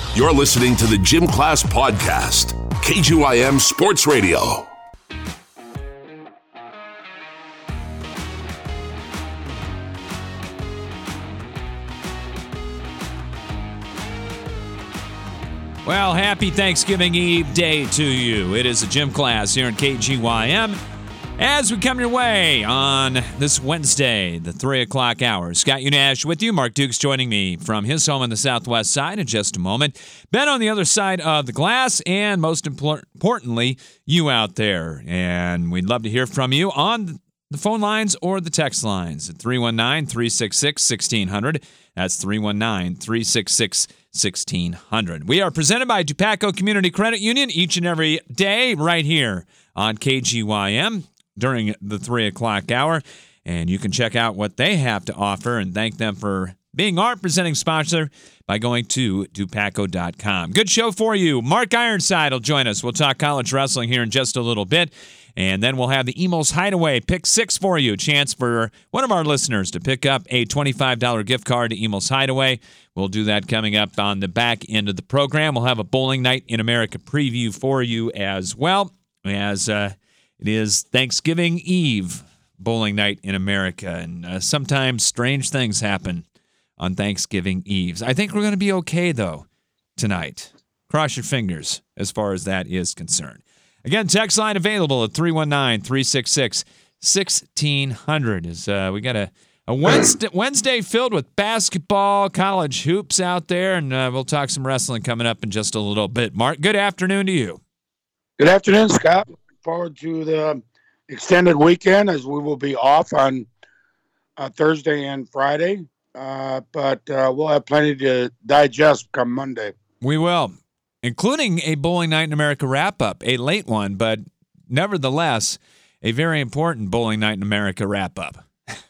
You're listening to the Gym Class Podcast, KGYM Sports Radio. Well, happy Thanksgiving Eve day to you. It is a Gym Class here in KGYM. As we come your way on this Wednesday, the 3 o'clock hour, Scott Unash with you. Mark Dukes joining me from his home on the southwest side in just a moment. Ben on the other side of the glass, and most importantly, you out there. And we'd love to hear from you on the phone lines or the text lines at 319-366-1600. That's 319-366-1600. We are presented by Dupaco Community Credit Union each and every day right here on KGYM during the 3 o'clock hour. And you can check out what they have to offer and thank them for being our presenting sponsor by going to Dupaco.com. Good show for you. Mark Ironside will join us. We'll talk college wrestling here in just a little bit. And then we'll have the Emos Hideaway Pick 6 for you. Chance for one of our listeners to pick up a $25 gift card to Emos Hideaway. We'll do that coming up on the back end of the program. We'll have a Bowling Night in America preview for you as well, as it is Thanksgiving Eve Bowling Night in America. And sometimes strange things happen on Thanksgiving Eves. I think we're going to be okay, though, tonight. Cross your fingers as far as that is concerned. Again, text line available at 319-366-1600. We got a Wednesday filled with basketball, college hoops out there, and we'll talk some wrestling coming up in just a little bit. Mark, good afternoon to you. Good afternoon, Scott. Looking forward to the extended weekend as we will be off on Thursday and Friday, but we'll have plenty to digest come Monday. We will. Including a Bowling Night in America wrap-up, a late one, but nevertheless, a very important Bowling Night in America wrap-up.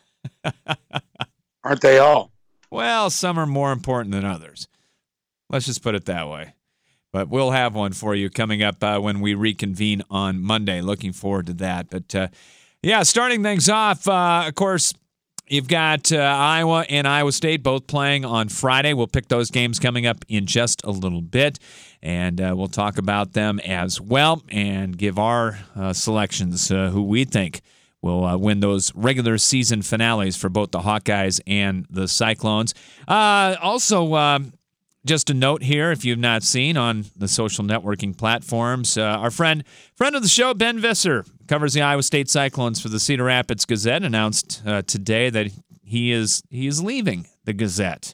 Aren't they all? Well, some are more important than others. Let's just put it that way. But we'll have one for you coming up when we reconvene on Monday. Looking forward to that. But, starting things off, of course, you've got Iowa and Iowa State both playing on Friday. We'll pick those games coming up in just a little bit, and we'll talk about them as well and give our selections who we think will win those regular season finales for both the Hawkeyes and the Cyclones. Also, just a note here, if you've not seen on the social networking platforms, our friend of the show, Ben Visser, covers the Iowa State Cyclones for the Cedar Rapids Gazette, announced today that he is leaving the Gazette.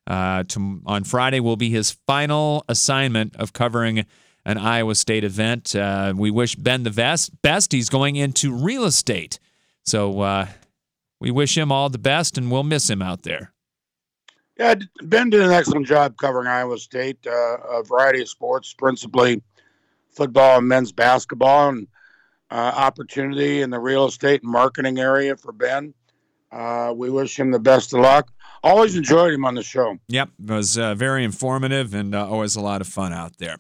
On Friday will be his final assignment of covering an Iowa State event. We wish Ben the best. He's going into real estate. So we wish him all the best, and we'll miss him out there. Yeah, Ben did an excellent job covering Iowa State, a variety of sports, principally football and men's basketball, and opportunity in the real estate and marketing area for Ben. We wish him the best of luck. Always enjoyed him on the show. Yep, it was very informative and always a lot of fun out there.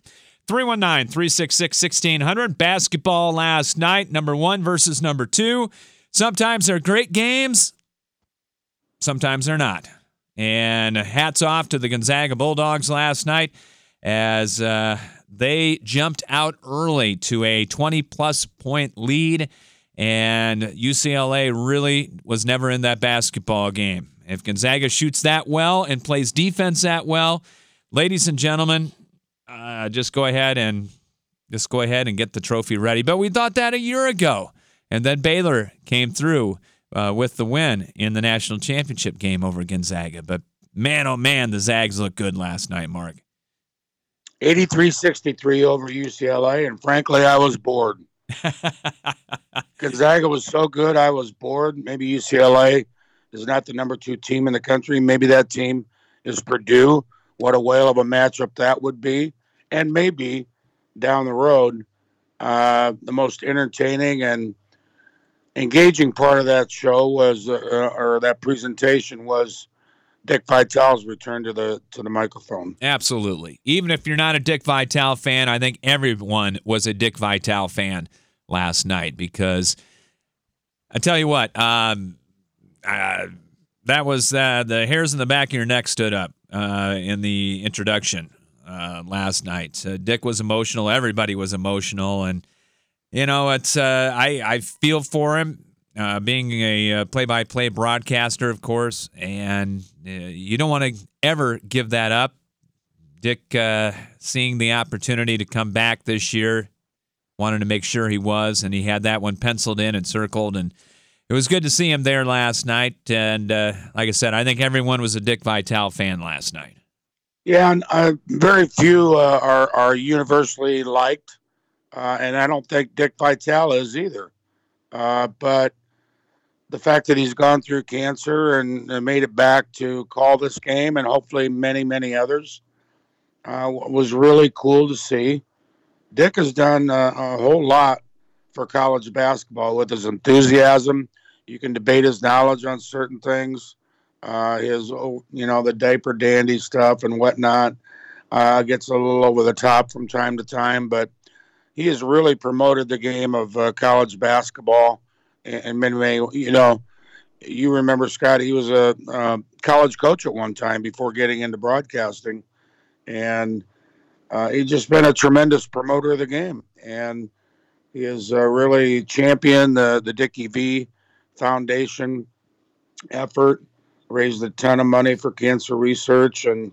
319-366-1600. Basketball last night, number 1 versus number 2. Sometimes they're great games. Sometimes they're not. And hats off to the Gonzaga Bulldogs last night as they jumped out early to a 20-plus point lead, and UCLA really was never in that basketball game. If Gonzaga shoots that well and plays defense that well, ladies and gentlemen, just go ahead and get the trophy ready. But we thought that a year ago, and then Baylor came through with the win in the national championship game over Gonzaga. But man, oh man, the Zags looked good last night, Mark. 83-63 over UCLA, and frankly, I was bored. Gonzaga was so good, I was bored. Maybe UCLA is not the number 2 team in the country. Maybe that team is Purdue. What a whale of a matchup that would be. And maybe down the road, the most entertaining and engaging part of that show was, or that presentation was, Dick Vitale's return to the microphone. Absolutely. Even if you're not a Dick Vitale fan, I think everyone was a Dick Vitale fan last night because I tell you what, that was the hairs in the back of your neck stood up in the introduction last night. Dick was emotional. Everybody was emotional. And, it's I feel for him being a play-by-play broadcaster, of course, and you don't want to ever give that up. Dick, seeing the opportunity to come back this year, wanted to make sure he was, and he had that one penciled in and circled, and it was good to see him there last night. And like I said, I think everyone was a Dick Vitale fan last night. Yeah, and very few are universally liked, and I don't think Dick Vitale is either. But the fact that he's gone through cancer and made it back to call this game, and hopefully many, many others, was really cool to see. Dick has done a whole lot for college basketball with his enthusiasm. You can debate his knowledge on certain things, his, the diaper dandy stuff and whatnot. Gets a little over the top from time to time, but he has really promoted the game of college basketball. And many, you remember Scott, he was a college coach at one time before getting into broadcasting. And he's just been a tremendous promoter of the game. And he has really championed the Dickie V Foundation effort, raised a ton of money for cancer research. And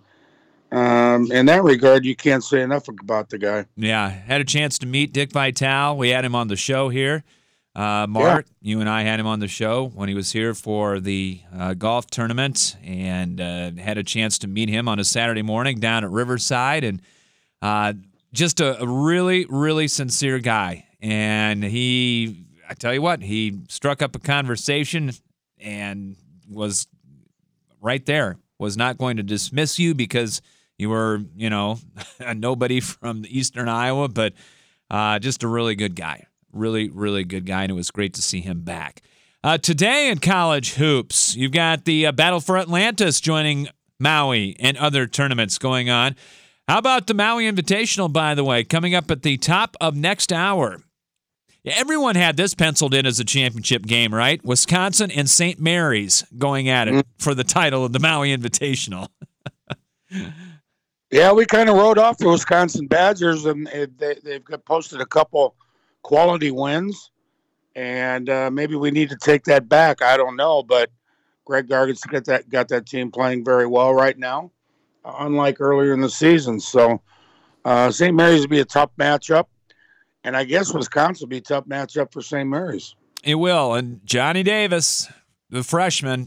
in that regard, you can't say enough about the guy. Yeah, had a chance to meet Dick Vitale. We had him on the show here. Mark, you and I had him on the show when he was here for the golf tournament, and had a chance to meet him on a Saturday morning down at Riverside, and just a really, really sincere guy. And I tell you what, he struck up a conversation and was right there, was not going to dismiss you because you were, a nobody from Eastern Iowa, but just a really good guy. Really, really good guy, and it was great to see him back. Today in college hoops, you've got the Battle for Atlantis joining Maui and other tournaments going on. How about the Maui Invitational, by the way, coming up at the top of next hour? Yeah, everyone had this penciled in as a championship game, right? Wisconsin and St. Mary's going at it for the title of the Maui Invitational. Yeah, we kind of rode off the Wisconsin Badgers, and they've posted a couple quality wins, and maybe we need to take that back. I don't know, but Greg Gargan's got that team playing very well right now, unlike earlier in the season. So St. Mary's will be a tough matchup, and I guess Wisconsin will be a tough matchup for St. Mary's. It will, and Johnny Davis, the freshman,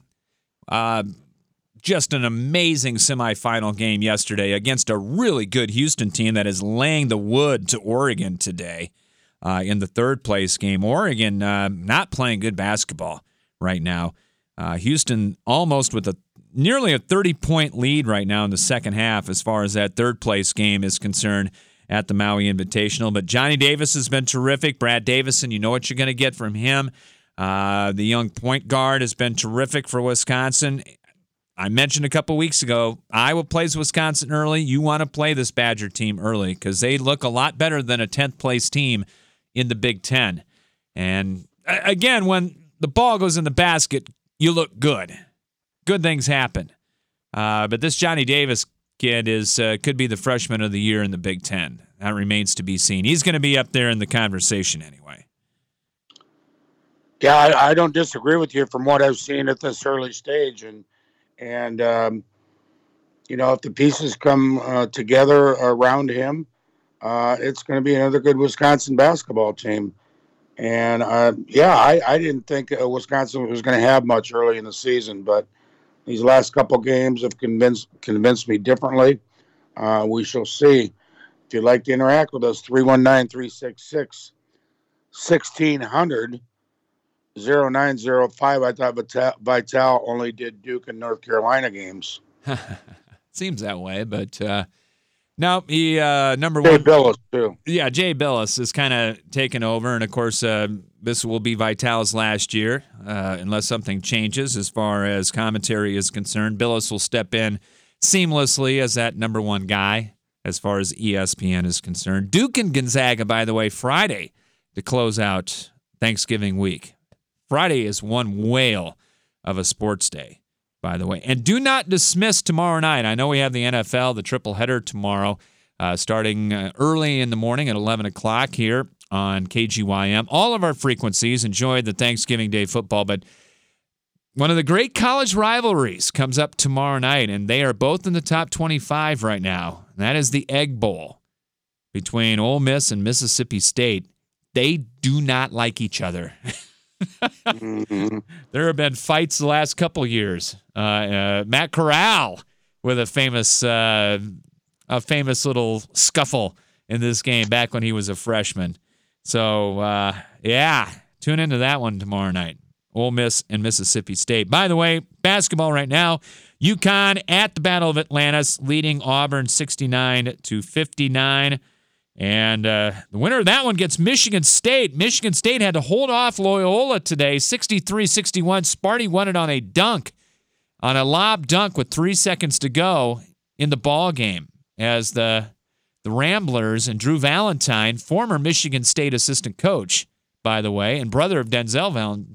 just an amazing semifinal game yesterday against a really good Houston team that is laying the wood to Oregon today. In the third-place game. Oregon not playing good basketball right now. Houston almost with nearly a 30-point lead right now in the second half as far as that third-place game is concerned at the Maui Invitational. But Johnny Davis has been terrific. Brad Davison, you know what you're going to get from him. The young point guard has been terrific for Wisconsin. I mentioned a couple weeks ago, Iowa plays Wisconsin early. You want to play this Badger team early because they look a lot better than a 10th-place team in the Big Ten. And again, when the ball goes in the basket, you look good. Good things happen. But this Johnny Davis kid could be the freshman of the year in the Big Ten. That remains to be seen. He's going to be up there in the conversation anyway. Yeah, I don't disagree with you from what I've seen at this early stage. And if the pieces come together around him, it's going to be another good Wisconsin basketball team. And, I didn't think Wisconsin was going to have much early in the season, but these last couple games have convinced me differently. We shall see. If you'd like to interact with us, 319-366-1600, 0905. I thought Vitale only did Duke and North Carolina games. Seems that way, but... No, he number Jay one. Jay Billis, too. Yeah, Jay Billis is kind of taken over. And, of course, this will be Vitale's last year, unless something changes as far as commentary is concerned. Billis will step in seamlessly as that number one guy as far as ESPN is concerned. Duke and Gonzaga, by the way, Friday to close out Thanksgiving week. Friday is one whale of a sports day, by the way. And do not dismiss tomorrow night. I know we have the NFL, the triple header tomorrow. starting early in the morning at 11 o'clock here on KGYM. All of our frequencies enjoyed the Thanksgiving Day football, but one of the great college rivalries comes up tomorrow night, and they are both in the top 25 right now. And that is the Egg Bowl between Ole Miss and Mississippi State. They do not like each other. There have been fights the last couple of years. Matt Corral with a famous little scuffle in this game back when he was a freshman. So, tune into that one tomorrow night. Ole Miss and Mississippi State. By the way, basketball right now, UConn at the Battle of Atlantis, leading Auburn 69-59. And the winner of that one gets Michigan State. Michigan State had to hold off Loyola today, 63-61. Sparty won it on a dunk, on a lob dunk with 3 seconds to go in the ball game, as the Ramblers and Drew Valentine, former Michigan State assistant coach, by the way, and brother of Valentine,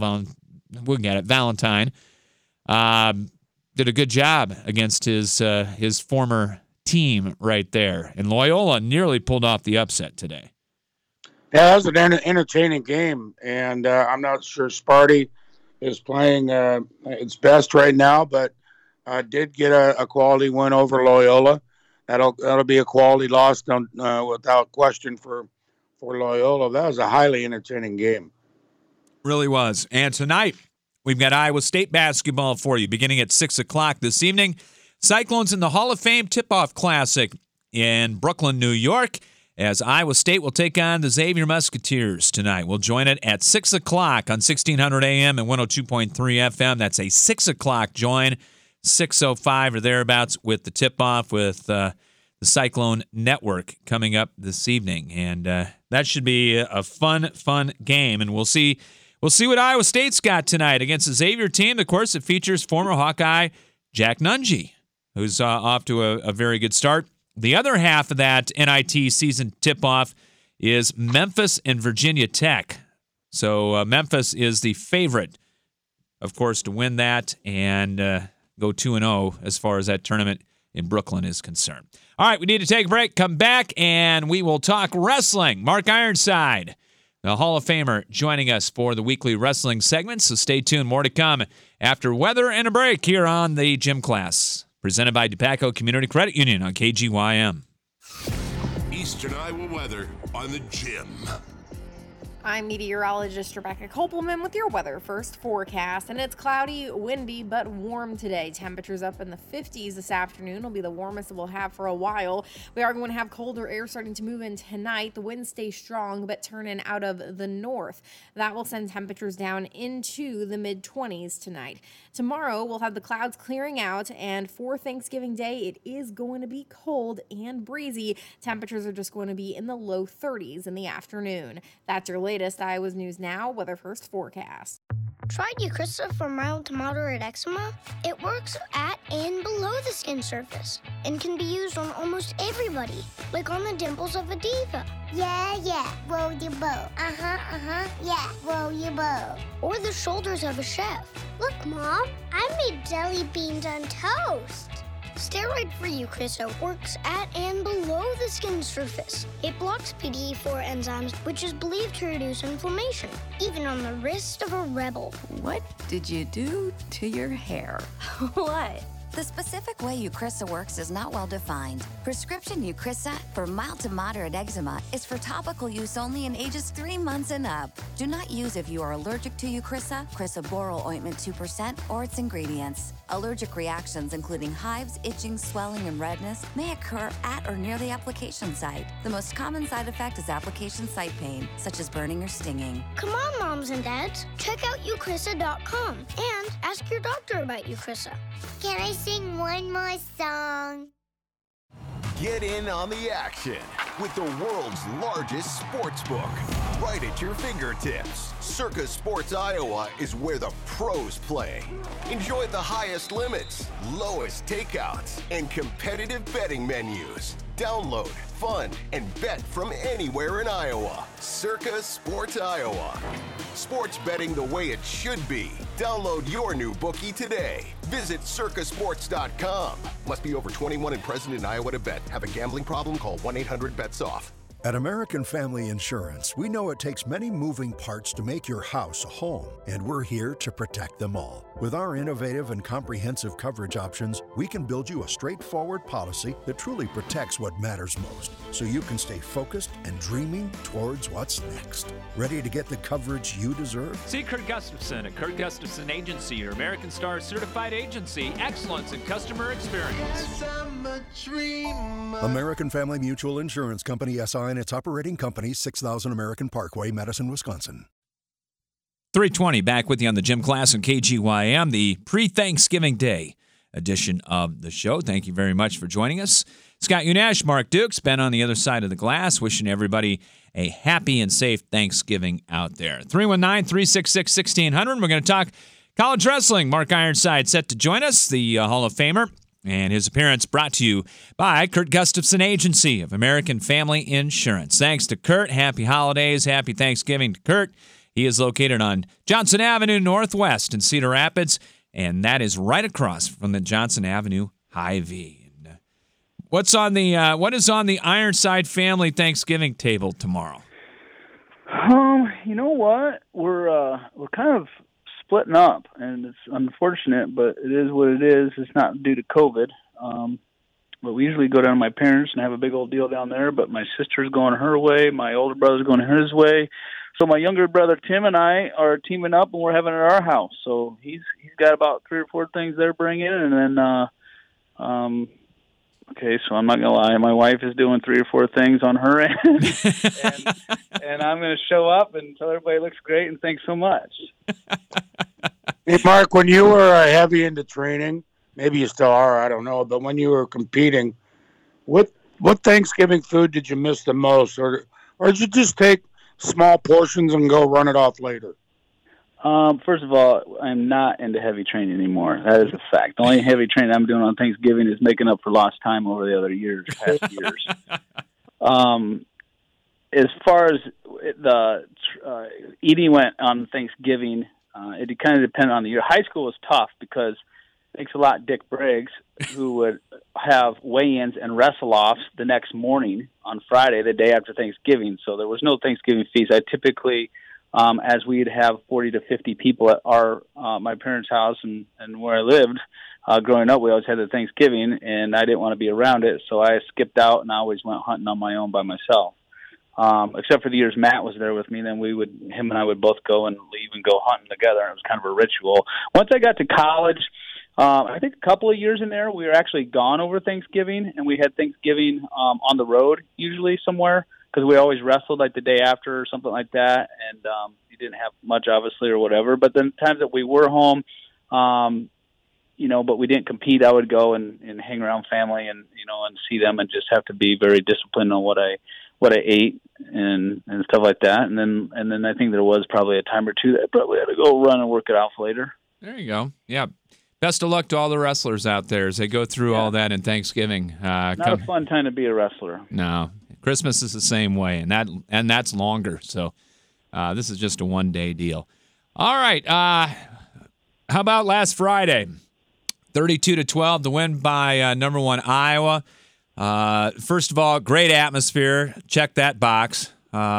did a good job against his former team right there. And Loyola nearly pulled off the upset today. Yeah, that was an entertaining game, and I'm not sure Sparty is playing its best right now, but did get a quality win over Loyola. That'll be a quality loss without question for Loyola. That was a highly entertaining game. Really was. And tonight, we've got Iowa State basketball for you beginning at 6 o'clock this evening. Cyclones in the Hall of Fame Tip-Off Classic in Brooklyn, New York, as Iowa State will take on the Xavier Musketeers tonight. We'll join it at 6 o'clock on 1600 AM and 102.3 FM. That's a 6 o'clock join, 6:05 or thereabouts with the tip-off with the Cyclone Network coming up this evening. And that should be a fun game. And we'll see what Iowa State's got tonight against the Xavier team. Of course, it features former Hawkeye Jack Nunge, who's off to a very good start. The other half of that NIT season tip-off is Memphis and Virginia Tech. So Memphis is the favorite, of course, to win that and go 2-0 as far as that tournament in Brooklyn is concerned. All right, we need to take a break, come back, and we will talk wrestling. Mark Ironside, the Hall of Famer, joining us for the weekly wrestling segment, so stay tuned. More to come after weather and a break here on the Gym Class, presented by DePaco Community Credit Union on KGYM. Eastern Iowa weather on the Gym. I'm meteorologist Rebecca Kopelman with your weather first forecast, and it's cloudy, windy, but warm today. Temperatures up in the 50s this afternoon will be the warmest we'll have for a while. We are going to have colder air starting to move in tonight. The winds stay strong, but turn in out of the north. That will send temperatures down into the mid-20s tonight. Tomorrow, we'll have the clouds clearing out, and for Thanksgiving Day, it is going to be cold and breezy. Temperatures are just going to be in the low 30s in the afternoon. That's your latest Iowa's News Now weather first forecast. Tried Eucrisa for mild to moderate eczema? It works at and below the skin surface and can be used on almost everybody, like on the dimples of a diva. Yeah, roll your boat. Yeah, roll your boat. Or the shoulders of a chef. Look, Mom, I made jelly beans on toast. Steroid-free Eucrisa works at and below the skin surface. It blocks PDE4 enzymes, which is believed to reduce inflammation, even on the wrist of a rebel. What did you do to your hair? What? The specific way Eucrisa works is not well defined. Prescription Eucrisa for mild to moderate eczema is for topical use only in ages 3 months and up. Do not use if you are allergic to Eucrisa, Crisaborole ointment 2%, or its ingredients. Allergic reactions, including hives, itching, swelling, and redness, may occur at or near the application site. The most common side effect is application site pain, such as burning or stinging. Come on, moms and dads. Check out Eucrisa.com and ask your doctor about Eucrisa. Can I sing one more song? Get in on the action with the world's largest sports book. right at your fingertips. Circa Sports Iowa is where the pros play. Enjoy the highest limits, lowest takeouts, and competitive betting menus. Download, fund, and bet from anywhere in Iowa. Circa Sports Iowa. Sports betting the way it should be. Download your new bookie today. Visit circasports.com. Must be over 21 and present in Iowa to bet. Have a gambling problem? Call 1-800-BETS-OFF. At American Family Insurance, we know it takes many moving parts to make your house a home, and we're here to protect them all. With our innovative and comprehensive coverage options, we can build you a straightforward policy that truly protects what matters most, so you can stay focused and dreaming towards what's next. Ready to get the coverage you deserve? See Kurt Gustafson at Kurt Gustafson Agency, your American Star certified agency. Excellence in customer experience. American Family Mutual Insurance Company, SI, and its operating company, 6000 American Parkway, Madison, Wisconsin. 3:20, back with you on the Gym Class on KGYM, the pre-Thanksgiving Day edition of the show. Thank you very much for joining us. Scott Unash, Mark Dukes, Ben on the other side of the glass, wishing everybody a happy and safe Thanksgiving out there. 319-366-1600. We're going to talk college wrestling. Mark Ironside set to join us, the Hall of Famer. And his appearance brought to you by Kurt Gustafson Agency of American Family Insurance. Thanks to Kurt. Happy holidays. Happy Thanksgiving to Kurt. He is located on Johnson Avenue Northwest in Cedar Rapids, and that is right across from the Johnson Avenue Hy-Vee. What is on the Ironside family Thanksgiving table tomorrow? You know what? We're kind of splitting up, and it's unfortunate, but it is what it is. It's not due to COVID. But we usually go down to my parents and have a big old deal down there, but my sister's going her way, my older brother's going his way. So my younger brother Tim and I are teaming up, and we're having it at our house. So he's got about 3 or 4 things they're bringing, and then okay, so I'm not going to lie. My wife is doing 3 or 4 things on her end, and I'm going to show up and tell everybody it looks great and thanks so much. Hey, Mark, when you were heavy into training, maybe you still are, I don't know, but when you were competing, what Thanksgiving food did you miss the most? Or did you just take small portions and go run it off later? First of all, I'm not into heavy training anymore. That is a fact. The only heavy training I'm doing on Thanksgiving is making up for lost time over the other past years. As far as the eating went on Thanksgiving, it kind of depended on the year. High school was tough because, thanks a lot, Dick Briggs, who would have weigh-ins and wrestle-offs the next morning on Friday, the day after Thanksgiving. So there was no Thanksgiving feast. I typically, as we'd have 40 to 50 people at my parents' house and where I lived, growing up, we always had the Thanksgiving, and I didn't want to be around it, so I skipped out and I always went hunting on my own by myself. Except for the years Matt was there with me, then him and I would both go and leave and go hunting together, and it was kind of a ritual. Once I got to college, I think a couple of years in there, we were actually gone over Thanksgiving, and we had Thanksgiving on the road, usually somewhere, because we always wrestled like the day after or something like that, and you didn't have much, obviously, or whatever. But then times that we were home, but we didn't compete, I would go and hang around family and see them and just have to be very disciplined on what I ate and stuff like that. And then I think there was probably a time or two that I probably had to go run and work it out later. There you go. Yeah. Best of luck to all the wrestlers out there as they go through all that in Thanksgiving. Not a fun time to be a wrestler. No. Christmas is the same way, and that's longer. So this is just a one-day deal. All right. How about last Friday? 32-12, the win by number 1 Iowa. First of all, great atmosphere. Check that box.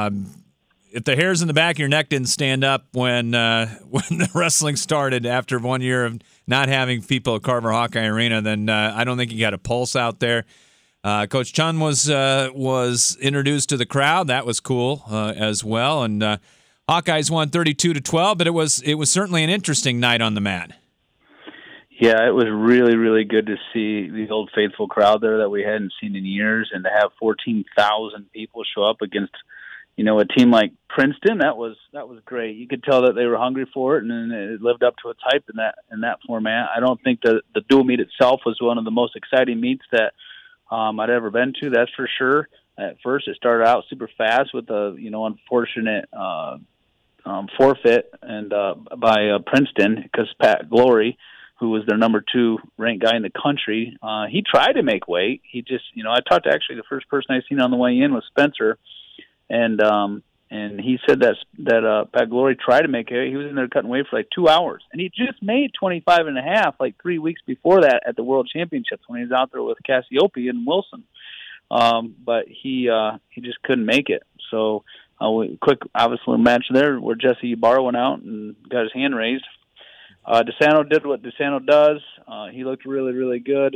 If the hairs in the back of your neck didn't stand up when the wrestling started after 1 year of not having people at Carver Hawkeye Arena, then I don't think you got a pulse out there. Coach Chun was introduced to the crowd. That was cool as well. And Hawkeyes won 32-12, but it was certainly an interesting night on the mat. Yeah, it was really, really good to see the Old Faithful crowd there that we hadn't seen in years, and to have 14,000 people show up against, a team like Princeton. That was great. You could tell that they were hungry for it, and it lived up to its hype in that format. I don't think the dual meet itself was one of the most exciting meets that I'd ever been to. That's for sure. At first, it started out super fast with a unfortunate forfeit and by Princeton, because Pat Glory, who was their number 2 ranked guy in the country, he tried to make weight. He just, I talked to actually the first person I seen on the way in was Spencer, and he said that Pat Glory tried to make weight. He was in there cutting weight for like 2 hours, and he just made 25.5 like 3 weeks before that at the World Championships when he was out there with Cassiope and Wilson. But he just couldn't make it. So quick, obviously, match there where Jesse Ibarra went out and got his hand raised. DeSanto did what DeSanto does. He looked really, really good.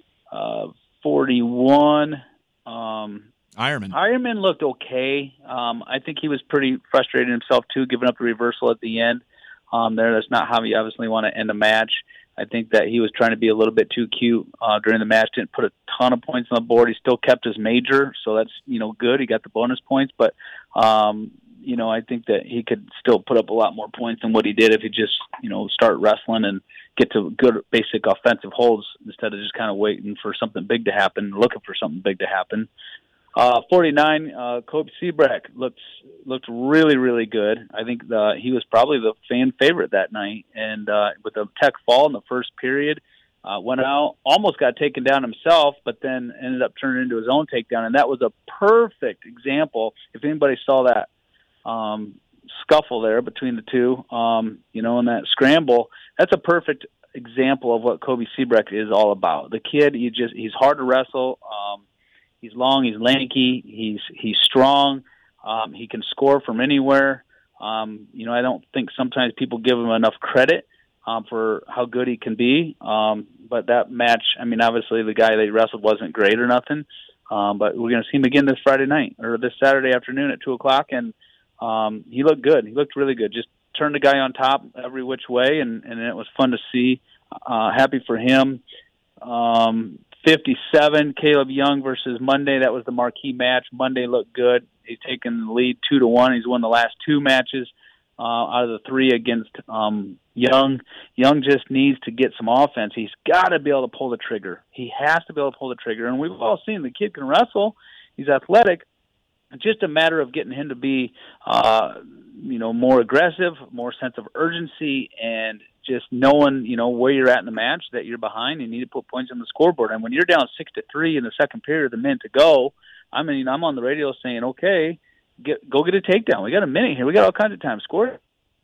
41. Ironman looked okay. I think he was pretty frustrated himself, too, giving up the reversal at the end. That's not how you obviously want to end a match. I think that he was trying to be a little bit too cute during the match. Didn't put a ton of points on the board. He still kept his major, so that's good. He got the bonus points, but I think that he could still put up a lot more points than what he did if he just start wrestling and get to good basic offensive holds instead of just kind of waiting for something big to happen, looking for something big to happen. 49, Kobe Sebrak looked really, really good. I think he was probably the fan favorite that night. And with a tech fall in the first period, went out, almost got taken down himself, but then ended up turning into his own takedown. And that was a perfect example. If anybody saw that scuffle there between the two, in that scramble, that's a perfect example of what Kobe Sebrak is all about. The kid, he's hard to wrestle. He's long, he's lanky, he's strong, he can score from anywhere. I don't think sometimes people give him enough credit for how good he can be. But that match, obviously the guy they wrestled wasn't great or nothing, but we're going to see him again this Friday night, or this Saturday afternoon at 2 o'clock, and he looked good. He looked really good. Just turned the guy on top every which way, and it was fun to see. Happy for him. 57, Caleb Young versus Monday. That was the marquee match. Monday looked good. He's taken the lead 2-1. He's won the last 2 matches out of the 3 against Young. Young just needs to get some offense. He's got to be able to pull the trigger. He has to be able to pull the trigger. And we've all seen the kid can wrestle. He's athletic. It's just a matter of getting him to be, more aggressive, more sense of urgency, and just knowing, where you're at in the match, that you're behind, and you need to put points on the scoreboard. And when you're down 6-3 in the second period, the minute to go, I'm on the radio saying, okay, go get a takedown. We got a minute here. We got all kinds of time. Score.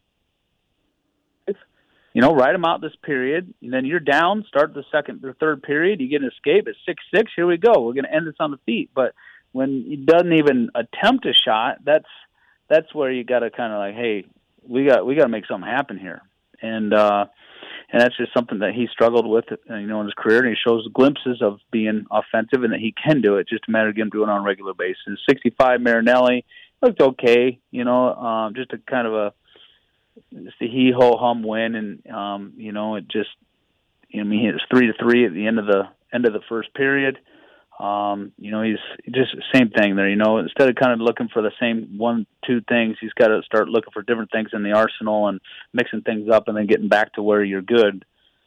Ride them out this period, and then you're down, start the second or third period, you get an escape at 6-6, here we go. We're going to end this on the feet. But when he doesn't even attempt a shot, that's where you got to kind of like, hey, we got to make something happen here. And that's just something that he struggled with, in his career, and he shows glimpses of being offensive and that he can do it. Just a matter of getting doing it on a regular basis. 65, Marinelli looked okay, just a kind of just a he-ho-hum win, and it just, it was 3-3 at the end of the first period. He's just same thing there, instead of kind of looking for the same 1-2 things, he's got to start looking for different things in the arsenal and mixing things up and then getting back to where you're good.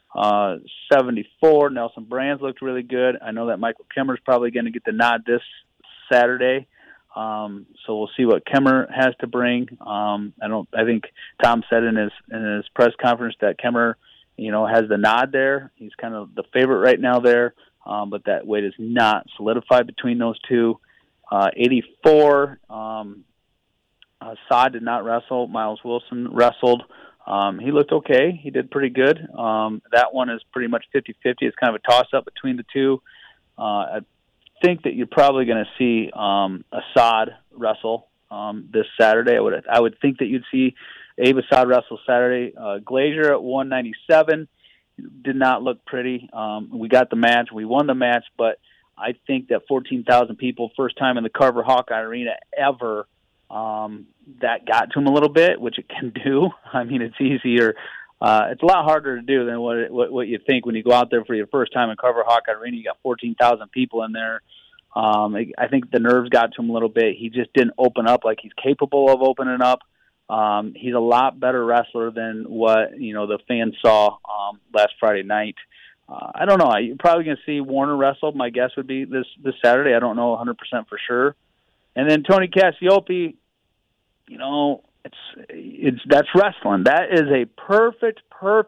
74, Nelson Brands looked really good. I know that Michael Kemmer's probably going to get the nod this Saturday. So we'll see what Kemmer has to bring. I think Tom said in his press conference that Kemmer, has the nod there. He's kind of the favorite right now there. But that weight is not solidified between those two. 84, Saad did not wrestle. Miles Wilson wrestled. He looked okay. He did pretty good. That one is pretty much 50-50. It's kind of a toss-up between the two. I think that you're probably going to see Assad wrestle this Saturday. I would think that you'd see Abe Assad wrestle Saturday. Glazier at 197. Did not look pretty. We got the match. We won the match, but I think that 14,000 people, first time in the Carver Hawkeye Arena ever, that got to him a little bit, which it can do. It's easier. It's a lot harder to do than what you think when you go out there for your first time in Carver Hawkeye Arena. You got 14,000 people in there. I think the nerves got to him a little bit. He just didn't open up like he's capable of opening up. He's a lot better wrestler than what the fans saw last Friday night. I don't know. You're probably going to see Warner wrestle. My guess would be this Saturday. I don't know 100% for sure. And then Tony Cassioppi, you know, that's wrestling. That is a perfect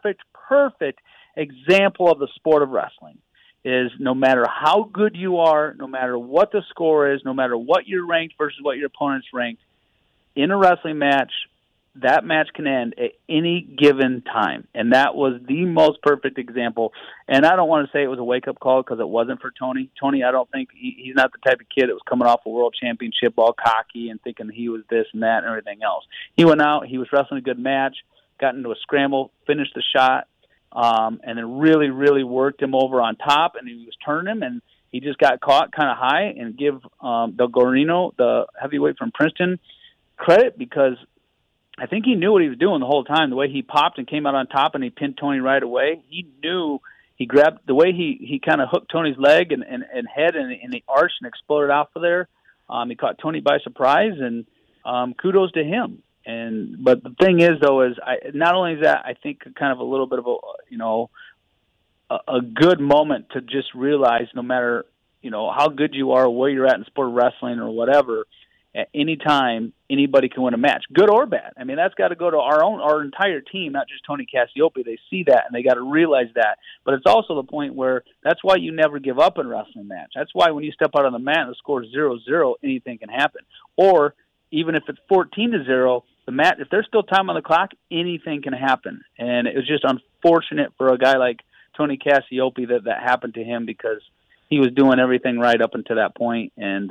example of the sport of wrestling. Is no matter how good you are, no matter what the score is, no matter what you're ranked versus what your opponent's ranked, in a wrestling match, that match can end at any given time. And that was the most perfect example. And I don't want to say it was a wake-up call because it wasn't for Tony. Tony, I don't think he's not the type of kid that was coming off a world championship all cocky and thinking he was this and that and everything else. He went out, he was wrestling a good match, got into a scramble, finished the shot, and then really, really worked him over on top, and he was turning him, and he just got caught kind of high. And give Del Gorino, the heavyweight from Princeton, credit because I think he knew what he was doing the whole time. The way he popped and came out on top and he pinned Tony right away, he knew. He grabbed the way he kind of hooked Tony's leg and head and the arch and exploded off of there. He caught Tony by surprise, and kudos to him. But the thing is, though, is not only is that I think kind of a little bit of a good moment to just realize no matter how good you are, where you're at in sport of wrestling or whatever, at any time anybody can win a match, good or bad. I mean, that's got to go to our entire team, not just Tony Cassioppi. They see that and they got to realize that. But it's also the point where that's why you never give up in a wrestling match. That's why when you step out on the mat and the score is 0-0, anything can happen. Or even if it's 14-0. The match, if there's still time on the clock, anything can happen. And it was just unfortunate for a guy like Tony Cassioppi that happened to him because he was doing everything right up until that point. And,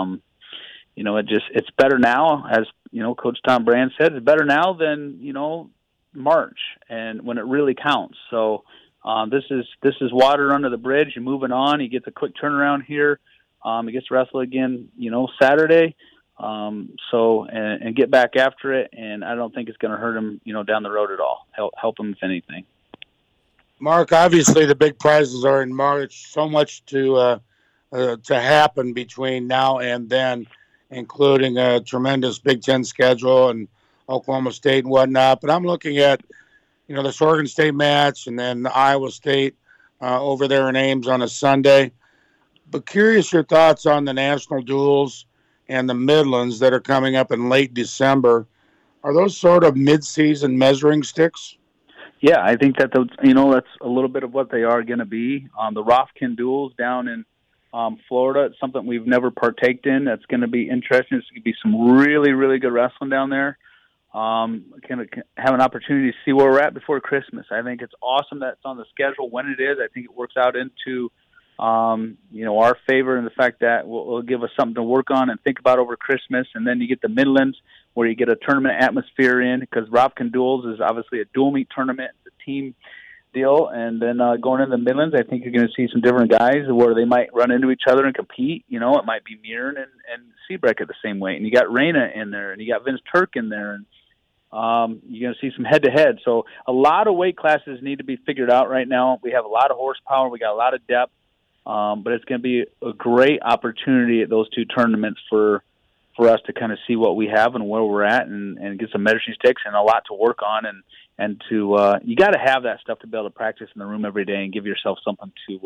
it's better now, as, Coach Tom Brand said, it's better now than, March and when it really counts. So this is water under the bridge. You're moving on. He gets a quick turnaround here. He gets to wrestle again, Saturday. And get back after it, and I don't think it's going to hurt him, down the road at all. Help him if anything. Mark, obviously the big prizes are in March. So much to happen between now and then, including a tremendous Big Ten schedule and Oklahoma State and whatnot. But I'm looking at, this Oregon State match and then Iowa State over there in Ames on a Sunday. But curious your thoughts on the national duels and the Midlands that are coming up in late December. Are those sort of mid-season measuring sticks? Yeah, I think that that's a little bit of what they are going to be. The Rofkin duels down in Florida, it's something we've never partaked in. That's going to be interesting. It's going to be some really, really good wrestling down there. Can have an opportunity to see where we're at before Christmas. I think it's awesome that it's on the schedule when it is. I think it works out into our favor in the fact that will give us something to work on and think about over Christmas. And then you get the Midlands where you get a tournament atmosphere in because Rofkin Duels is obviously a dual meet tournament, it's a team deal. And then going into the Midlands, I think you're going to see some different guys where they might run into each other and compete. It might be Mirren and Seabreak at the same weight. And you got Reyna in there and you got Vince Turk in there. And you're going to see some head-to-head. So a lot of weight classes need to be figured out right now. We have a lot of horsepower. We got a lot of depth. But it's going to be a great opportunity at those two tournaments for us to kind of see what we have and where we're at and get some measuring sticks and a lot to work on and to you got to have that stuff to be able to practice in the room every day and give yourself something to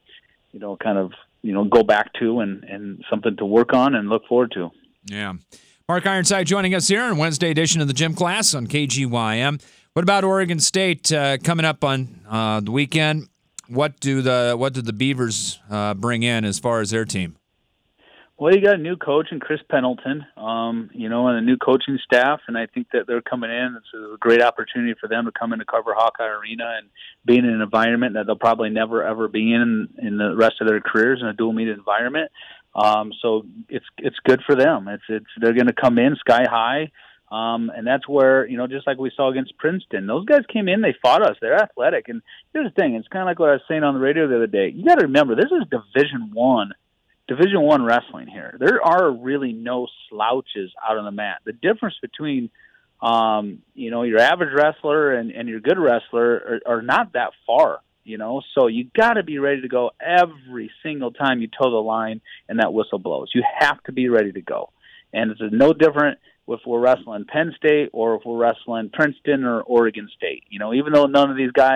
go back to and something to work on and look forward to. Yeah. Mark Ironside joining us here on Wednesday edition of the Gym Class on KGYM. What about Oregon State coming up on the weekend? What do the Beavers bring in as far as their team? Well, you got a new coach in Chris Pendleton, and a new coaching staff, and I think that they're coming in. It's a great opportunity for them to come in to cover Hawkeye Arena and be in an environment that they'll probably never ever be in the rest of their careers in a dual meet environment. So it's good for them. They're going to come in sky high. And that's where, just like we saw against Princeton, those guys came in, they fought us, they're athletic. And here's the thing, it's kind of like what I was saying on the radio the other day. You got to remember, this is Division I wrestling here. There are really no slouches out on the mat. The difference between, your average wrestler and your good wrestler are not that far, So you got to be ready to go every single time you toe the line and that whistle blows. You have to be ready to go. And it's no different if we're wrestling Penn State or if we're wrestling Princeton or Oregon State. Even though none of these guys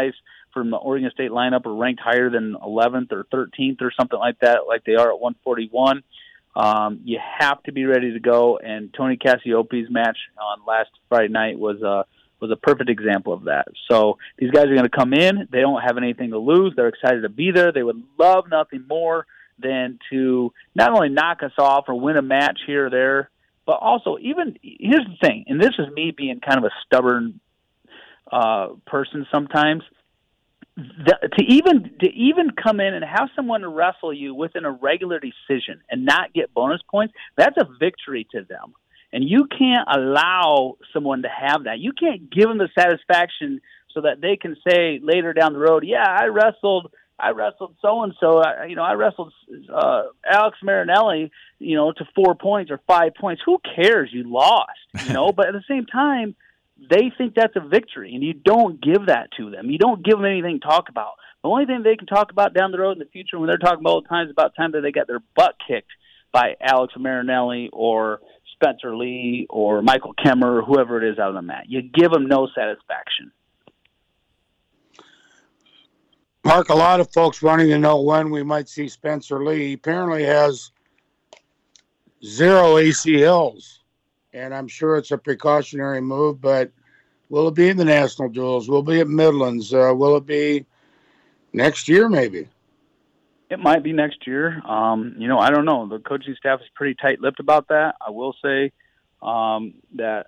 from the Oregon State lineup are ranked higher than 11th or 13th or something like that, like they are at 141. You have to be ready to go, and Tony Cassioppi's match on last Friday night was a perfect example of that. So these guys are going to come in. They don't have anything to lose. They're excited to be there. They would love nothing more than to not only knock us off or win a match here or there, but also even here's the thing, and this is me being kind of a stubborn person sometimes. To even come in and have someone to wrestle you within a regular decision and not get bonus points, that's a victory to them. And you can't allow someone to have that. You can't give them the satisfaction so that they can say later down the road, yeah, I wrestled so-and-so, I wrestled Alex Marinelli, to 4 points or 5 points. Who cares? You lost, but at the same time, they think that's a victory, and you don't give that to them. You don't give them anything to talk about. The only thing they can talk about down the road in the future when they're talking about all the times about time that they got their butt kicked by Alex Marinelli or Spencer Lee or Michael Kemmer or whoever it is out on the mat. You give them no satisfaction. Mark, a lot of folks wanting to know when we might see Spencer Lee. He apparently has 0 ACLs. And I'm sure it's a precautionary move, but will it be in the national duels? Will it be at Midlands? Will it be next year maybe? It might be next year. I don't know. The coaching staff is pretty tight-lipped about that. I will say that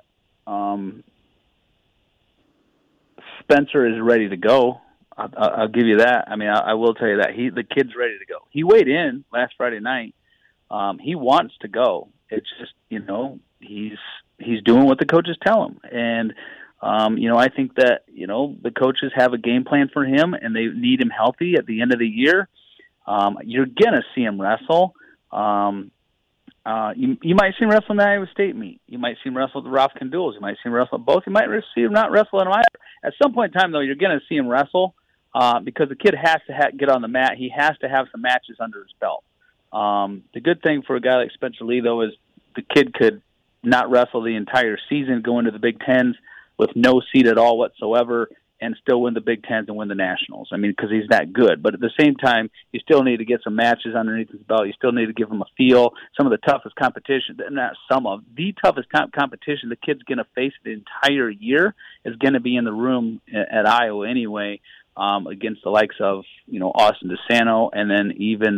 Spencer is ready to go. I'll give you that. I mean, I will tell you that. The kid's ready to go. He weighed in last Friday night. He wants to go. It's just, he's doing what the coaches tell him. And, I think that, the coaches have a game plan for him and they need him healthy at the end of the year. You're going to see him wrestle. You might see him wrestle in the Iowa State meet. You might see him wrestle at the Rofkin duels. You might see him wrestle at both. You might see him not wrestle in either. At some point in time, though, you're going to see him wrestle because the kid has to get on the mat. He has to have some matches under his belt. The good thing for a guy like Spencer Lee, though, is the kid could not wrestle the entire season, go into the Big Tens with no seed at all whatsoever, and still win the Big Tens and win the Nationals. I mean, because he's that good. But at the same time, you still need to get some matches underneath his belt. You still need to give him a feel. Some of the toughest competition, not some of, the toughest competition the kid's going to face the entire year is going to be in the room at Iowa anyway, against the likes of, Austin DeSanto, and then even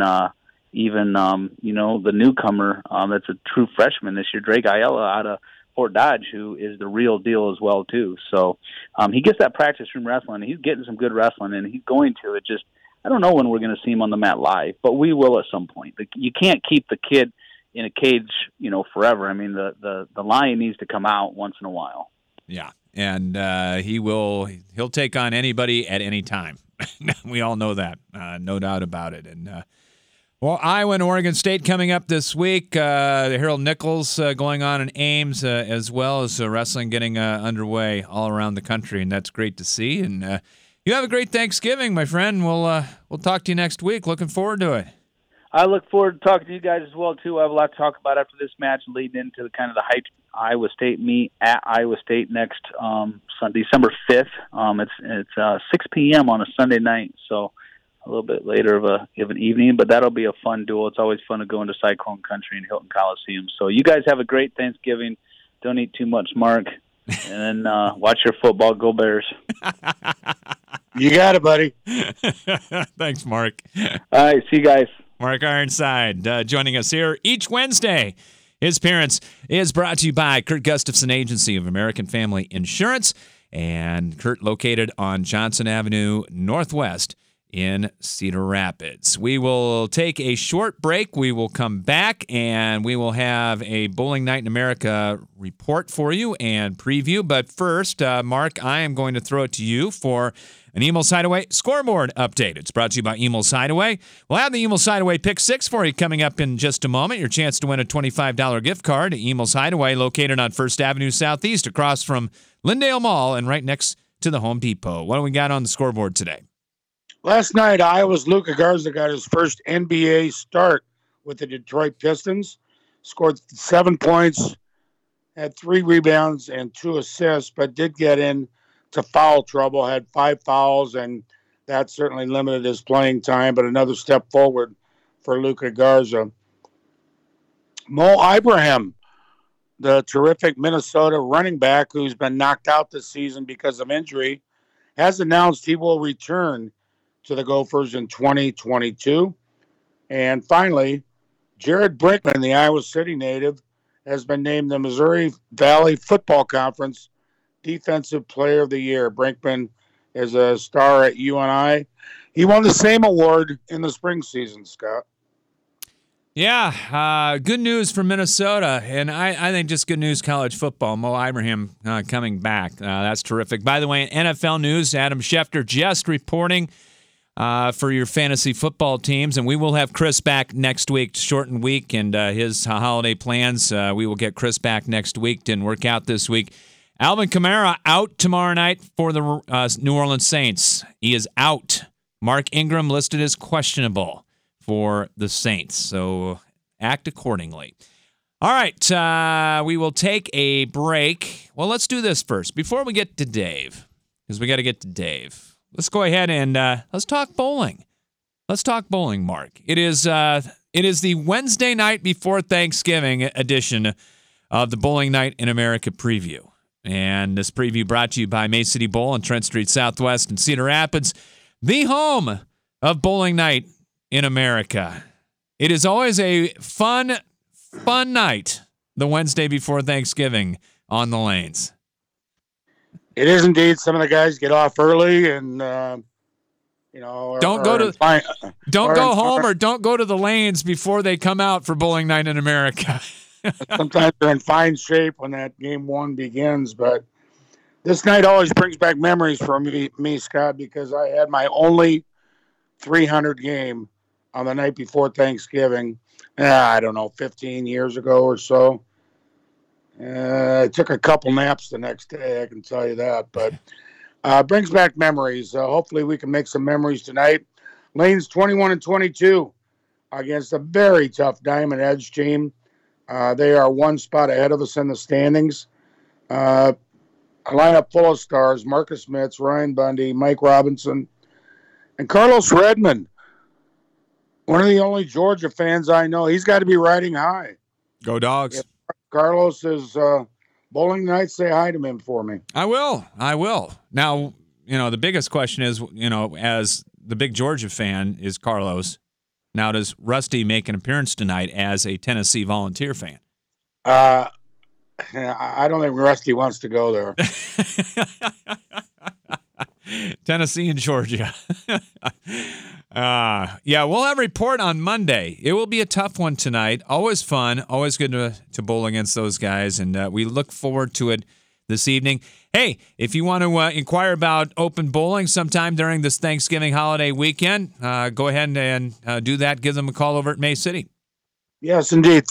the newcomer that's a true freshman this year, Drake Ayala out of Fort Dodge, who is the real deal as well, too. So he gets that practice room wrestling. He's getting some good wrestling, and he's going to. It just, I don't know when we're going to see him on the mat live, but we will at some point. You can't keep the kid in a cage, forever. I mean, the lion needs to come out once in a while. Yeah, and he'll take on anybody at any time. We all know that, no doubt about it. And well, Iowa and Oregon State coming up this week. The Harold Nichols going on in Ames, as well as wrestling getting underway all around the country, and that's great to see. And you have a great Thanksgiving, my friend. We'll talk to you next week. Looking forward to it. I look forward to talking to you guys as well, too. I have a lot to talk about after this match leading into the hype Iowa State meet at Iowa State next Sunday, December 5th. It's 6 p.m. on a Sunday night, so a little bit later of an evening, but that'll be a fun duel. It's always fun to go into Cyclone Country and Hilton Coliseum. So you guys have a great Thanksgiving. Don't eat too much, Mark, and watch your football. Go Bears. You got it, buddy. Thanks, Mark. All right, see you guys. Mark Ironside joining us here each Wednesday. His appearance is brought to you by Kurt Gustafson Agency of American Family Insurance, and Kurt located on Johnson Avenue Northwest in Cedar Rapids. We will take a short break. We will come back, and we will have a Bowling Night in America report for you and preview. But first, Mark, I am going to throw it to you for an Emil's Hideaway scoreboard update. It's brought to you by Emil's Hideaway. We'll have the Emil's Hideaway Pick 6 for you coming up in just a moment. Your chance to win a $25 gift card to Emil's Hideaway, located on 1st Avenue Southeast, across from Lyndale Mall and right next to the Home Depot. What do we got on the scoreboard today? Last night, Iowa's Luka Garza got his first NBA start with the Detroit Pistons. Scored 7 points, had 3 rebounds and 2 assists, but did get into foul trouble, had 5 fouls and that certainly limited his playing time, but another step forward for Luka Garza. Mo Ibrahim, the terrific Minnesota running back who's been knocked out this season because of injury, has announced he will return to the Gophers in 2022. And finally, Jared Brinkman, the Iowa City native, has been named the Missouri Valley Football Conference Defensive Player of the Year. Brinkman is a star at UNI. He won the same award in the spring season, Scott. Yeah, good news for Minnesota, and I think just good news college football. Mo Ibrahim coming back. That's terrific. By the way, in NFL news, Adam Schefter just reporting for your fantasy football teams, and we will have Chris back next week. Shortened week, and his holiday plans. We will get Chris back next week. Didn't work out this week. Alvin Kamara out tomorrow night for the New Orleans Saints. He is out. Mark Ingram listed as questionable for the Saints, so act accordingly. All right, we will take a break. Well, let's do this first. Before we get to Dave, because we got to get to Dave, let's go ahead and let's talk bowling. Let's talk bowling, Mark. It is the Wednesday night before Thanksgiving edition of the Bowling Night in America preview. And this preview brought to you by May City Bowl on Trent Street Southwest in Cedar Rapids, the home of Bowling Night in America. It is always a fun night, the Wednesday before Thanksgiving on the lanes. It is indeed. Some of the guys get off early and, don't go home or don't go to the lanes before they come out for Bowling Night in America. Sometimes they're in fine shape when that game one begins, but this night always brings back memories for me, Scott, because I had my only 300 game on the night before Thanksgiving. I don't know, 15 years ago or so. I took a couple naps the next day, I can tell you that, but brings back memories. Hopefully we can make some memories tonight. Lanes 21 and 22 against a very tough Diamond Edge team. They are one spot ahead of us in the standings. A lineup full of stars: Marcus Mitz, Ryan Bundy, Mike Robinson, and Carlos Redmond. One of the only Georgia fans I know. He's got to be riding high. Go Dogs. If Carlos is bowling night, say hi to him for me. I will. Now, the biggest question is, as the big Georgia fan is Carlos. Now, does Rusty make an appearance tonight as a Tennessee Volunteer fan? I don't think Rusty wants to go there. Tennessee and Georgia. Yeah, we'll have a report on Monday. It will be a tough one tonight. Always fun. Always good to bowl against those guys, and we look forward to it this evening. Hey, if you want to inquire about open bowling sometime during this Thanksgiving holiday weekend, go ahead and do that. Give them a call over at May City. Yes, indeed.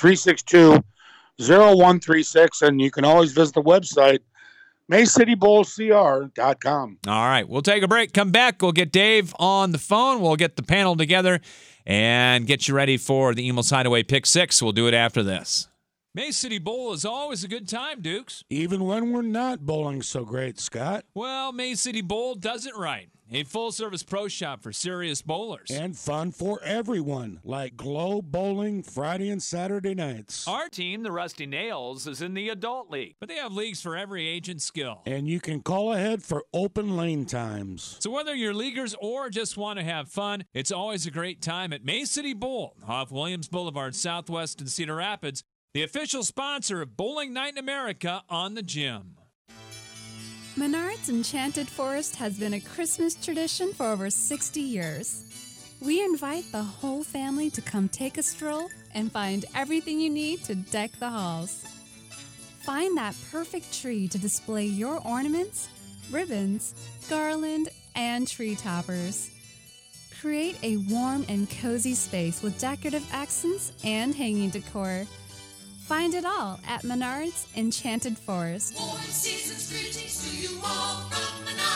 362-0136, and you can always visit the website, MayCityBowlCR.com. All right, we'll take a break. Come back. We'll get Dave on the phone. We'll get the panel together and get you ready for the Emil's Hideaway Pick 6. We'll do it after this. May City Bowl is always a good time, Dukes. Even when we're not bowling so great, Scott. Well, May City Bowl does it right. A full-service pro shop for serious bowlers. And fun for everyone, like Glow Bowling Friday and Saturday nights. Our team, the Rusty Nails, is in the Adult League. But they have leagues for every age and skill. And you can call ahead for open lane times. So whether you're leaguers or just want to have fun, it's always a great time at May City Bowl, off Williams Boulevard, Southwest in Cedar Rapids, the official sponsor of Bowling Night in America on the Gym. Menards Enchanted Forest has been a Christmas tradition for over 60 years. We invite the whole family to come take a stroll and find everything you need to deck the halls. Find that perfect tree to display your ornaments, ribbons, garland, and tree toppers. Create a warm and cozy space with decorative accents and hanging decor. Find it all at Menards Enchanted Forest.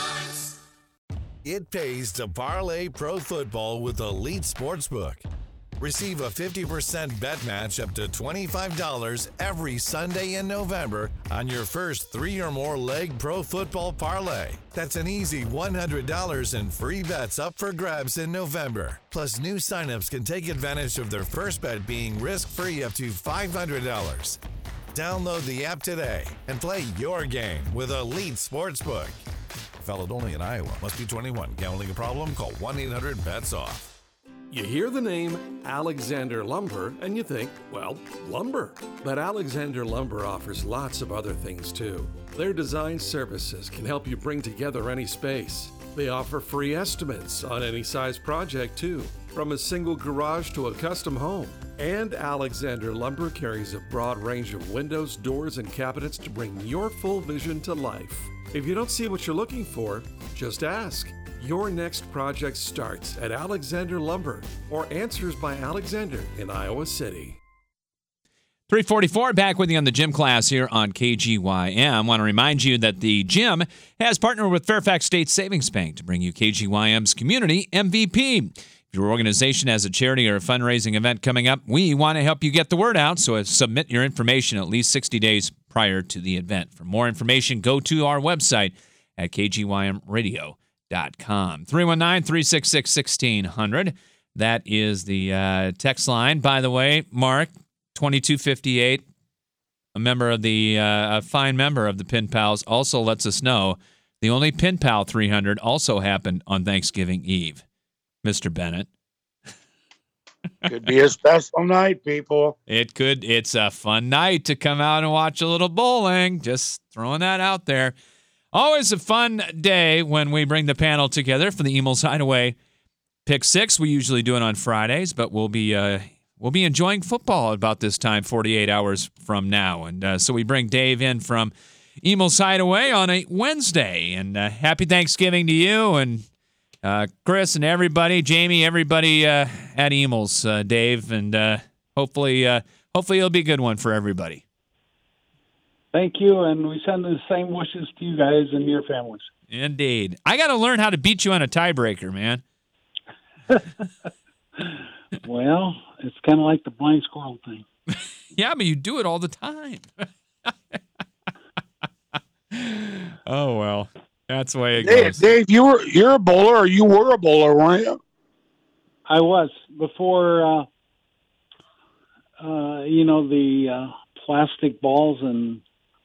It pays to parlay pro football with Elite Sportsbook. Receive a 50% bet match up to $25 every Sunday in November on your first 3 or more leg pro football parlay. That's an easy $100 in free bets up for grabs in November. Plus, new signups can take advantage of their first bet being risk-free up to $500. Download the app today and play your game with Elite Sportsbook. Valid only in Iowa. Must be 21. Gambling a problem? Call 1-800-BETS-OFF. You hear the name Alexander Lumber and you think, well, lumber. But Alexander Lumber offers lots of other things too. Their design services can help you bring together any space. They offer free estimates on any size project too, from a single garage to a custom home. And Alexander Lumber carries a broad range of windows, doors, and cabinets to bring your full vision to life. If you don't see what you're looking for, just ask. Your next project starts at Alexander Lumber or Answers by Alexander in Iowa City. 344, back with you on the gym class here on KGYM. Want to remind you that the gym has partnered with Fairfax State Savings Bank to bring you KGYM's Community MVP. If your organization has a charity or a fundraising event coming up, we want to help you get the word out, so submit your information at least 60 days prior to the event. For more information, go to our website at kgymradio.com. 319-366-1600. That is the text line. By the way, Mark, 2258, a fine member of the Pin Pals, also lets us know the only Pin Pal 300 also happened on Thanksgiving Eve. Mr. Bennett. Could be a special night, people. It could. It's a fun night to come out and watch a little bowling. Just throwing that out there. Always a fun day when we bring the panel together for the Emil's Hideaway Pick 6. We usually do it on Fridays, but we'll be enjoying football about this time, 48 hours from now. And so we bring Dave in from Emil's Hideaway on a Wednesday. And happy Thanksgiving to you and Chris and everybody, Jamie, everybody at Emil's, Dave. And hopefully it'll be a good one for everybody. Thank you, and we send the same wishes to you guys and your families. Indeed. I got to learn how to beat you on a tiebreaker, man. Well, it's kind of like the blind squirrel thing. Yeah, but you do it all the time. Oh, well, that's the way it goes. Dave, you're a bowler, or you were a bowler, weren't you? I was before, the plastic balls and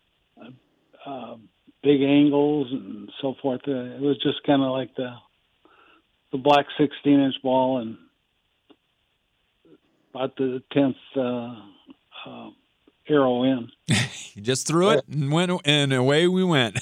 big angles and so forth. It was just kind of like the black 16-inch ball and about the 10th arrow in. You just threw it and went, and away we went.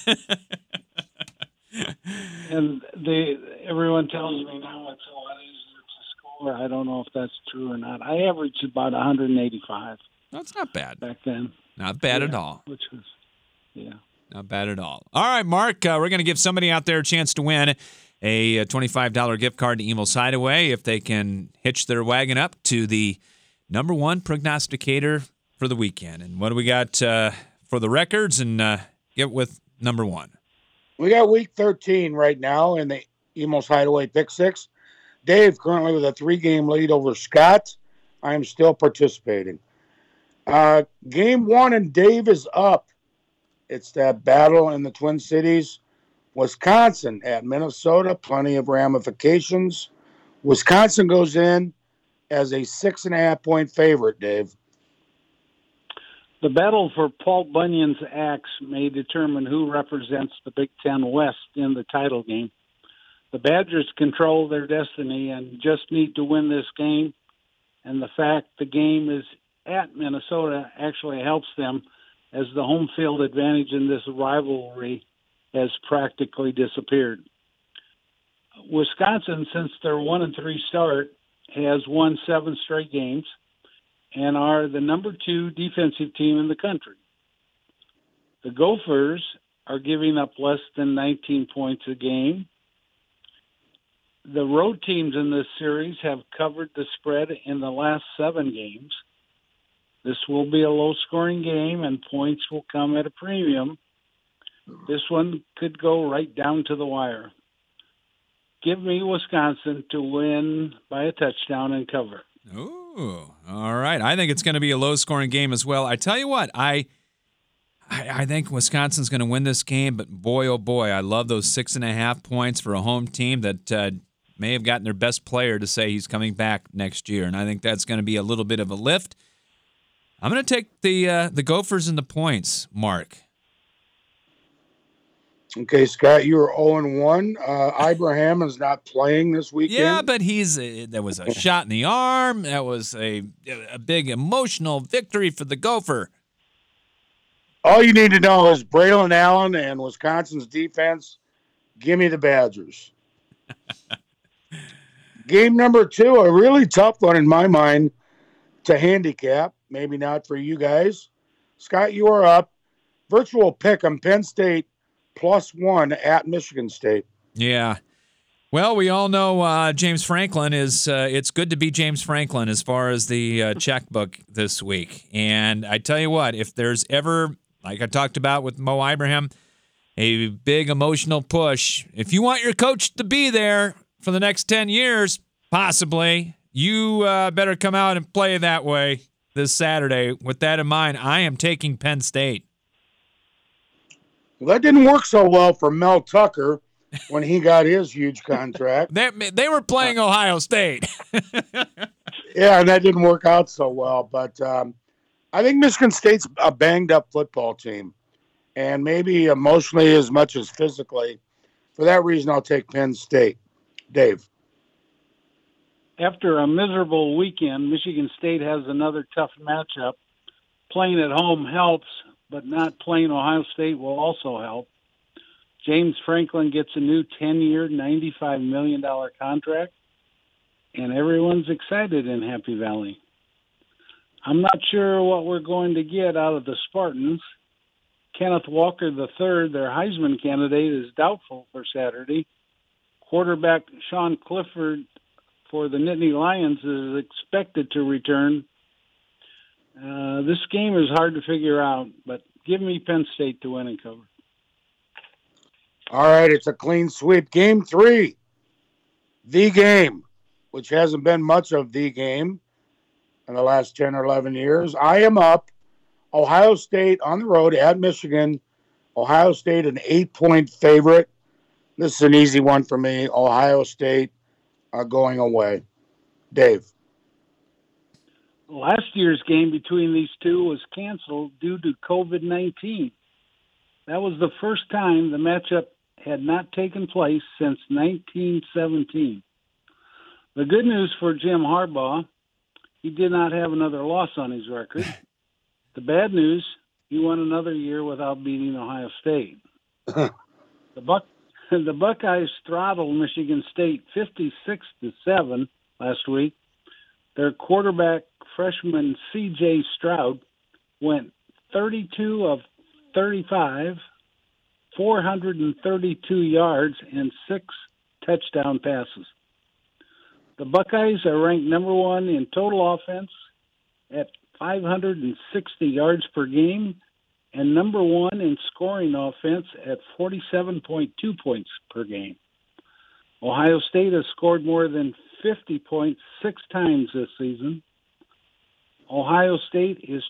And everyone tells me now it's a lot easier to score. I don't know if that's true or not. I averaged about 185. That's not bad. Back then. Not bad at all. Which was, yeah. Not bad at all. All right, Mark, we're going to give somebody out there a chance to win a $25 gift card to Emil's Hideaway if they can hitch their wagon up to the number one prognosticator for the weekend. And what do we got for the records? And get with number one. We got week 13 right now in the Emil's Hideaway Pick 6. Dave currently with a 3-game lead over Scott. I am still participating. Game 1 and Dave is up. It's that battle in the Twin Cities. Wisconsin at Minnesota, plenty of ramifications. Wisconsin goes in as a 6.5-point favorite, Dave. The battle for Paul Bunyan's axe may determine who represents the Big Ten West in the title game. The Badgers control their destiny and just need to win this game, and the fact the game is at Minnesota actually helps them, as the home field advantage in this rivalry has practically disappeared. Wisconsin, since their 1-3 start, has won 7 straight games and are the number 2 defensive team in the country. The Gophers are giving up less than 19 points a game. The road teams in this series have covered the spread in the last 7 games. This will be a low-scoring game, and points will come at a premium. This one could go right down to the wire. Give me Wisconsin to win by a touchdown and cover. Ooh. Ooh, all right. I think it's going to be a low-scoring game as well. I tell you what, I think Wisconsin's going to win this game, but boy, oh boy, I love those 6.5 points for a home team that may have gotten their best player to say he's coming back next year, and I think that's going to be a little bit of a lift. I'm going to take the Gophers and the points, Mark. Okay, Scott, you were 0-1. Ibrahim is not playing this weekend. Yeah, but there was a shot in the arm. That was a big emotional victory for the Gopher. All you need to know is Braylon Allen and Wisconsin's defense, give me the Badgers. Game number 2, a really tough one in my mind to handicap. Maybe not for you guys. Scott, you are up. Virtual pick 'em, Penn State +1 at Michigan State. Yeah. Well, we all know James Franklin is it's good to be James Franklin as far as the checkbook this week. And I tell you what, if there's ever, like I talked about with Mo Ibrahim, a big emotional push, if you want your coach to be there for the next 10 years, possibly, you better come out and play that way this Saturday. With that in mind, I am taking Penn State. Well, that didn't work so well for Mel Tucker when he got his huge contract. They were playing Ohio State. Yeah, and that didn't work out so well. But I think Michigan State's a banged-up football team, and maybe emotionally as much as physically. For that reason, I'll take Penn State. Dave. After a miserable weekend, Michigan State has another tough matchup. Playing at home helps, but not playing Ohio State will also help. James Franklin gets a new 10-year, $95 million contract, and everyone's excited in Happy Valley. I'm not sure what we're going to get out of the Spartans. Kenneth Walker III, their Heisman candidate, is doubtful for Saturday. Quarterback Sean Clifford for the Nittany Lions is expected to return. This game is hard to figure out, but give me Penn State to win and cover. All right, it's a clean sweep. Game 3, the game, which hasn't been much of the game in the last 10 or 11 years. I am up. Ohio State on the road at Michigan. Ohio State an 8-point favorite. This is an easy one for me. Ohio State going away. Dave. Last year's game between these two was canceled due to COVID-19. That was the first time the matchup had not taken place since 1917. The good news for Jim Harbaugh, he did not have another loss on his record. The bad news, he won another year without beating Ohio State. The Buckeyes throttled Michigan State 56-7 last week. Their quarterback, freshman C.J. Stroud, went 32 of 35, 432 yards, and 6 touchdown passes. The Buckeyes are ranked number 1 in total offense at 560 yards per game and number 1 in scoring offense at 47.2 points per game. Ohio State has scored more than 50 points 6 times this season. Ohio State is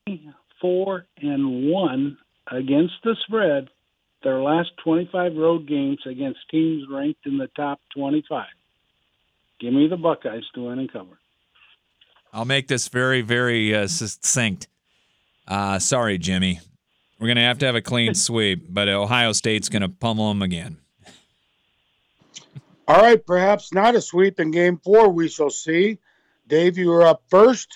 24-1 against the spread their last 25 road games against teams ranked in the top 25. Give me the Buckeyes to win and cover. I'll make this very, very succinct. Sorry, Jimmy. We're going to have a clean sweep, but Ohio State's going to pummel them again. All right, perhaps not a sweep in Game 4. We shall see. Dave, you are up first.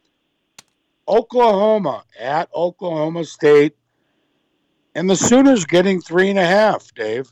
Oklahoma at Oklahoma State. And the Sooners getting 3.5, Dave.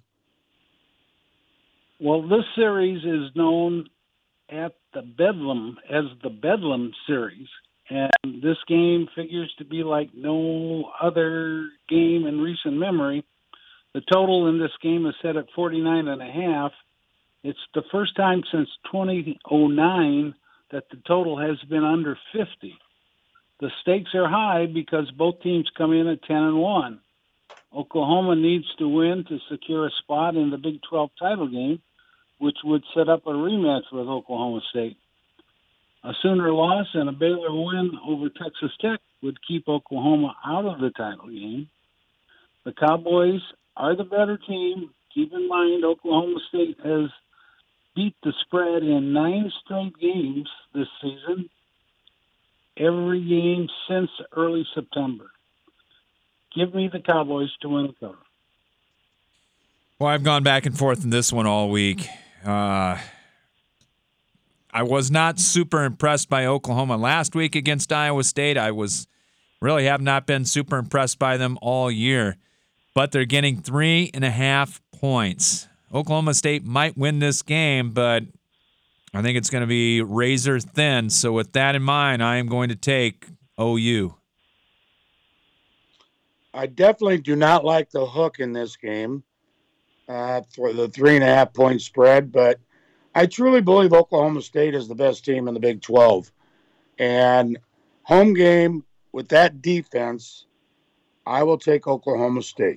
Well, this series is known at the Bedlam as the Bedlam series. And this game figures to be like no other game in recent memory. The total in this game is set at 49.5. It's the first time since 2009 that the total has been under 50. The stakes are high because both teams come in at 10-1. Oklahoma needs to win to secure a spot in the Big 12 title game, which would set up a rematch with Oklahoma State. A Sooner loss and a Baylor win over Texas Tech would keep Oklahoma out of the title game. The Cowboys are the better team. Keep in mind, Oklahoma State has beat the spread in 9 straight games this season, every game since early September. Give me the Cowboys to win the cover. Well, I've gone back and forth in this one all week. I was not super impressed by Oklahoma last week against Iowa State. I really have not been super impressed by them all year. But they're getting 3.5 points. Oklahoma State might win this game, but I think it's going to be razor thin. So with that in mind, I am going to take OU. I definitely do not like the hook in this game for the 3.5 point spread, but I truly believe Oklahoma State is the best team in the Big 12. And home game with that defense, I will take Oklahoma State.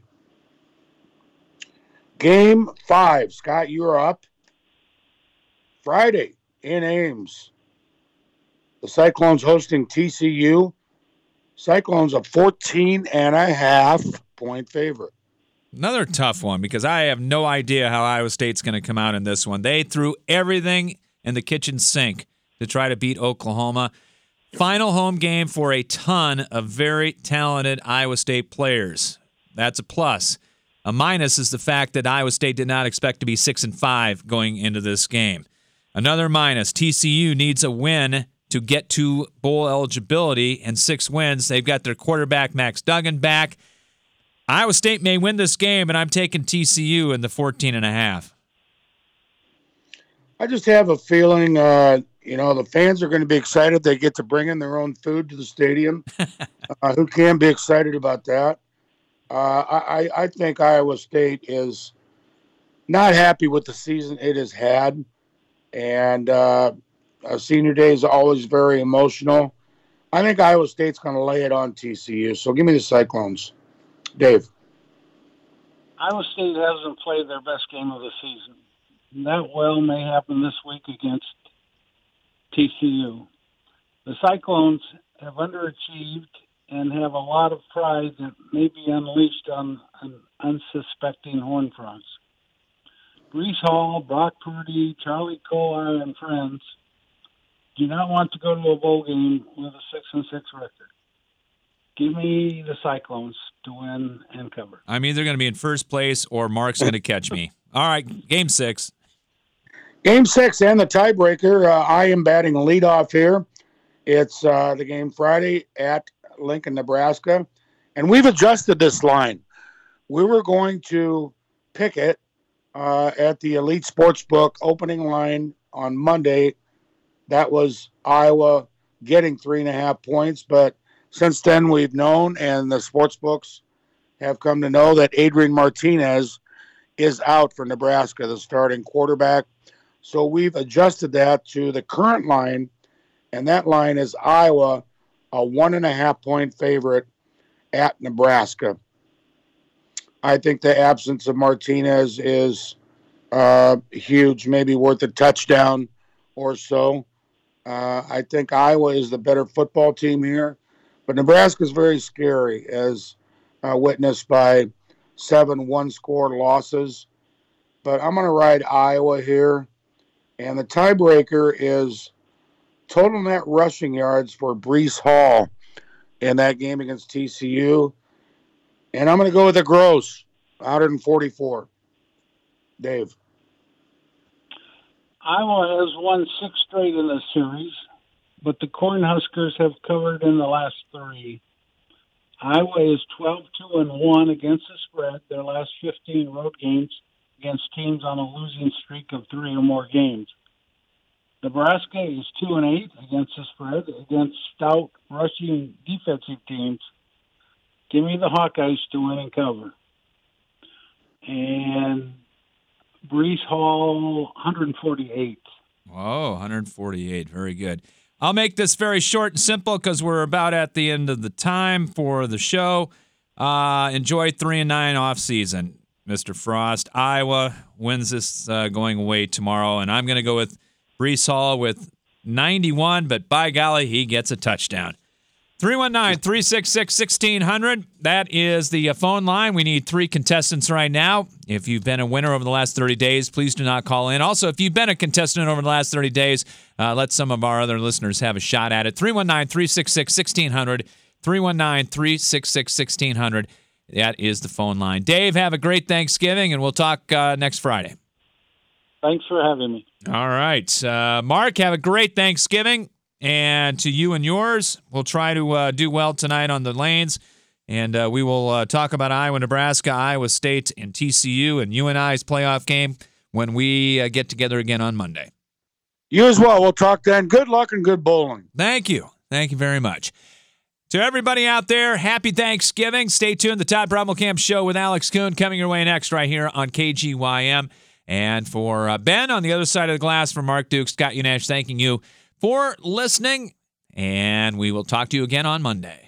Game 5, Scott, you're up. Friday in Ames. The Cyclones hosting TCU. Cyclones a 14.5 point favorite. Another tough one because I have no idea how Iowa State's going to come out in this one. They threw everything in the kitchen sink to try to beat Oklahoma. Final home game for a ton of very talented Iowa State players. That's a plus. A minus is the fact that Iowa State did not expect to be 6-5 going into this game. Another minus, TCU needs a win to get to bowl eligibility, and 6 wins. They've got their quarterback, Max Duggan, back. Iowa State may win this game, and I'm taking TCU in the 14.5. I just have a feeling, the fans are going to be excited. They get to bring in their own food to the stadium. Who can be excited about that? I think Iowa State is not happy with the season it has had. And senior day is always very emotional. I think Iowa State's going to lay it on TCU. So give me the Cyclones. Dave. Iowa State hasn't played their best game of the season. That well may happen this week against TCU. The Cyclones have underachieved and have a lot of pride that may be unleashed on unsuspecting Horned Frogs. Breece Hall, Brock Purdy, Charlie Kolar, and friends do not want to go to a bowl game with a 6-6 record. Give me the Cyclones to win and cover. I'm either going to be in first place or Mark's going to catch me. All right, Game 6. Game 6 and the tiebreaker. I am batting leadoff here. It's the game Friday at Lincoln, Nebraska. And we've adjusted this line. We were going to pick it at the Elite Sportsbook opening line on Monday. That was Iowa getting 3.5 points. But since then, we've known, and the sportsbooks have come to know, that Adrian Martinez is out for Nebraska, the starting quarterback. So we've adjusted that to the current line, and that line is Iowa, a 1.5 point favorite at Nebraska. I think the absence of Martinez is huge, maybe worth a touchdown or so. I think Iowa is the better football team here, but Nebraska is very scary, as witnessed by 7 one-score losses. But I'm going to ride Iowa here. And the tiebreaker is total net rushing yards for Breece Hall in that game against TCU. And I'm going to go with the gross, 144. Dave. Iowa has won 6 straight in this series, but the Cornhuskers have covered in the last 3. Iowa is 12-2-1 against the spread their last 15 road games against teams on a losing streak of 3 or more games. Nebraska is 2-8 against the spread against stout rushing defensive teams. Give me the Hawkeyes to win and cover. And Breece Hall, 148. Whoa, 148. Very good. I'll make this very short and simple because we're about at the end of the time for the show. Enjoy 3-9 off season, Mr. Frost. Iowa wins this going away tomorrow, and I'm going to go with Breece Hall with 91, but by golly, he gets a touchdown. 319-366-1600. That is the phone line. We need 3 contestants right now. If you've been a winner over the last 30 days, please do not call in. Also, if you've been a contestant over the last 30 days, let some of our other listeners have a shot at it. 319-366-1600. 319-366-1600. That is the phone line. Dave, have a great Thanksgiving, and we'll talk next Friday. Thanks for having me. All right. Mark, have a great Thanksgiving. And to you and yours, we'll try to do well tonight on the lanes. And we will talk about Iowa, Nebraska, Iowa State, and TCU and UNI's playoff game when we get together again on Monday. You as well. We'll talk then. Good luck and good bowling. Thank you. Thank you very much. To everybody out there, happy Thanksgiving. Stay tuned. The Todd Brummelkamp Show with Alex Kuhn coming your way next right here on KGYM. And for Ben on the other side of the glass, for Mark Duke, Scott Unash, thanking you for listening, and we will talk to you again on Monday.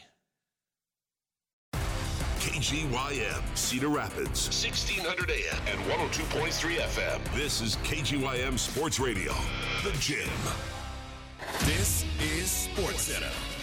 KGYM, Cedar Rapids, 1600 AM and 102.3 FM. This is KGYM Sports Radio, The Gym. This is SportsCenter.